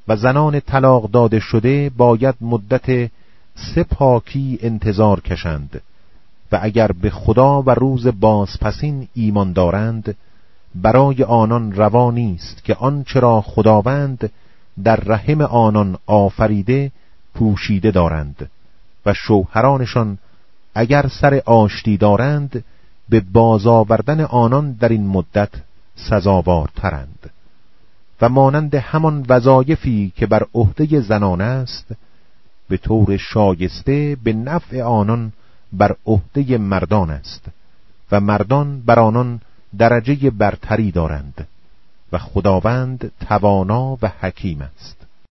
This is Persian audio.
و زنان طلاق داده شده باید مدت 3 پاکی انتظار کشند و اگر به خدا و روز بازپسین ایمان دارند برای آنان روا نیست که آنچه را خداوند در رحم آنان آفریده پوشیده دارند و شوهرانشان اگر سر آشتی دارند به بازآوردن آنان در این مدت سزاوارترند و مانند همان وظایفی که بر عهده زنان است به طور شایسته به نفع آنان بر عهده مردان است و مردان بر آنان درجه برتری دارند و خداوند توانا و حکیم است.